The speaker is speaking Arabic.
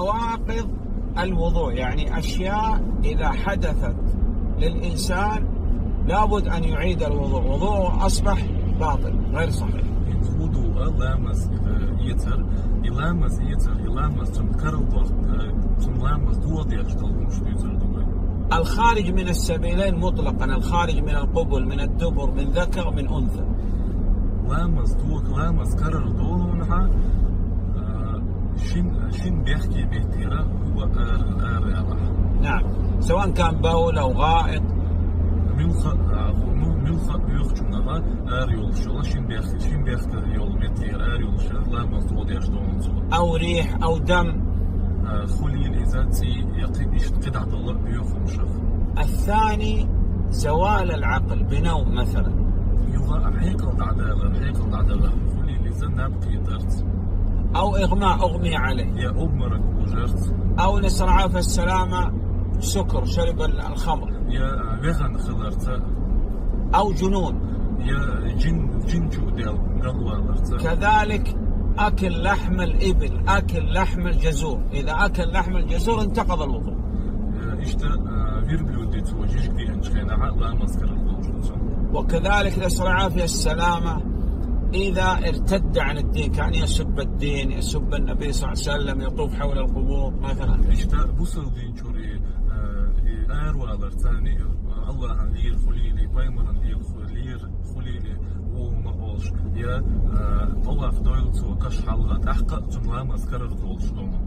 نواقض الوضوء، يعني أشياء إذا حدثت للإنسان لابد أن يعيد الوضوء، وضوءه أصبح باطل غير صحيح. وضوء لامس يتر يلامس الخارج من السبيلين مطلقا، الخارج من القبل، من الدبر، من ذكر، من أنثى. لامس كرر دولونها شين بيحكي بيحتيرا هو آر. نعم، سواء كان بول أو غائط. ملخ بيخجمنا آر يولشلا شين بيحكي يول متير آر يولشلا لامس دول يشتونسو. أو ريح أو دم. خليل إذاتي يقيد عبد الله بيوخم شخ. الثاني زوال العقل بنوم مثلا. يوغا حيقل عدالة خليل إذا نبقي درت. أو إغماء أغمي عليه. يا أمرك وجرت. أو نسر عافى السلامة سكر، شرب الخمر. يا ويغن خلرت. أو جنون. يا جن جوديل قلوالرت. كذلك أكل لحم الإبل، أكل لحم الجزور. إذا أكل لحم الجزور انتقض الوضوء. وكذلك نسأل العافية السلامة إذا ارتد عن الدين، كان يسب الدين، يسب النبي صلى الله عليه وسلم، يطوف حول القبور مثلا. بوصل دين شوري أروالر ثاني الله لير خليلي بايمر لير خليلي وما أولش يا الله في دولة وكش حلقة أحقق جملة مسكرة دولش دوما.